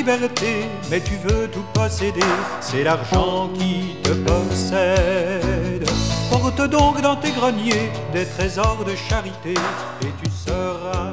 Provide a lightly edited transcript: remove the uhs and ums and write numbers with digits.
liberté, mais tu veux tout posséder, c'est l'argent qui te possède. Porte donc dans tes greniers des trésors de charité, et tu seras